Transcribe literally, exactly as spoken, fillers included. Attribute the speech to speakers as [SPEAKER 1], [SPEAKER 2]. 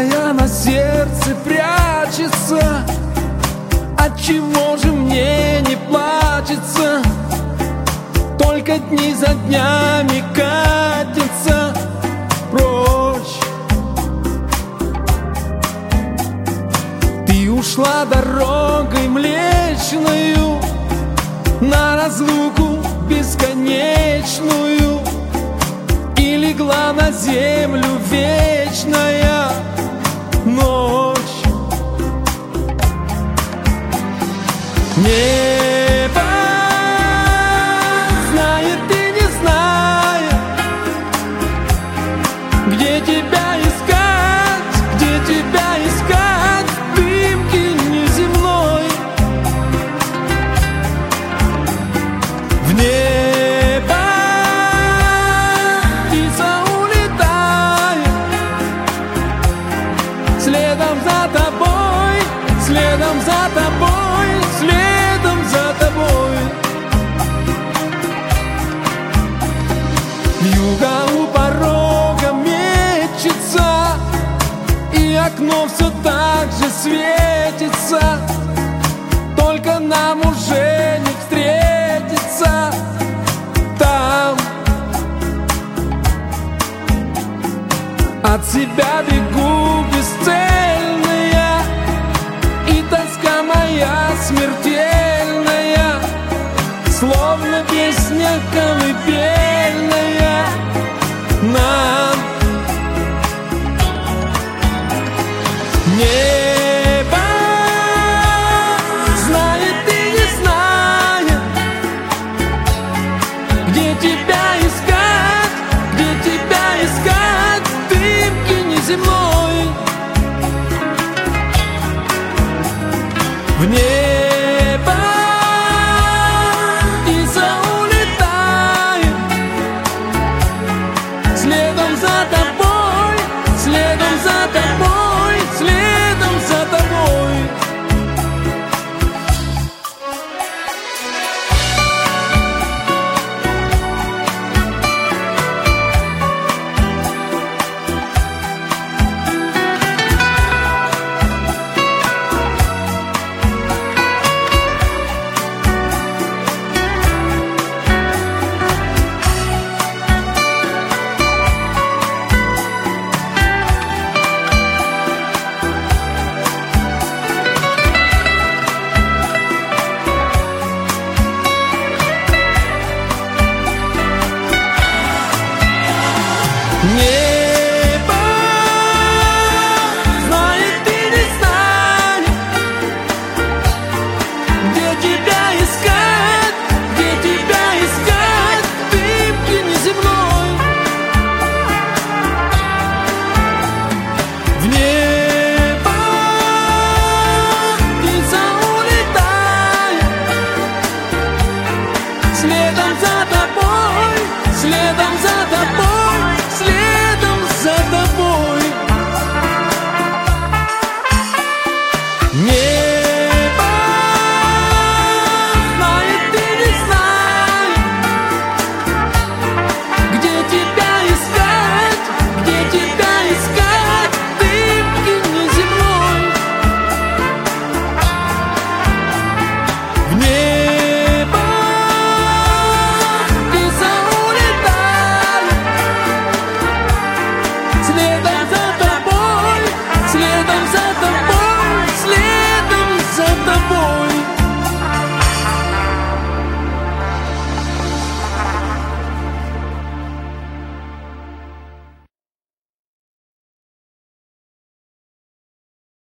[SPEAKER 1] Тихая на сердце прячется. Отчего же мне не плачется? Только дни за днями катятся прочь. Ты ушла дорогой млечною на разлуку бесконечную, и легла на землю вечная ночь. Небо знает и не знает, где тебя искать, где тебя искать в дымке неземной. В небо птица улетает, следом за тобой, следом за тобой, следом за тобой. Вьюга у порога мечется, и окно все так же светится. Только нам уже не встретиться там. От себя бегу бесцельная, и тоска моя смертельная, словно песня колыбельная нам. Небо знает и не знает, где тебя искать, где тебя искать в дымке неземной. В небе